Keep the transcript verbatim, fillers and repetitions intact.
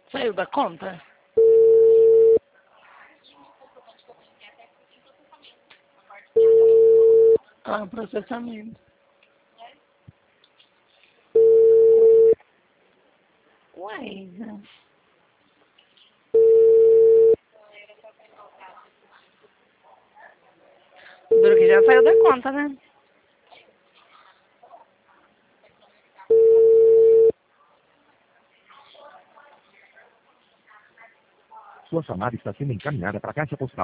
Saiu da conta? Ah, processamento. Uai. Duro que já saiu da conta, né? Sua chamada está sendo encaminhada para a caixa postal.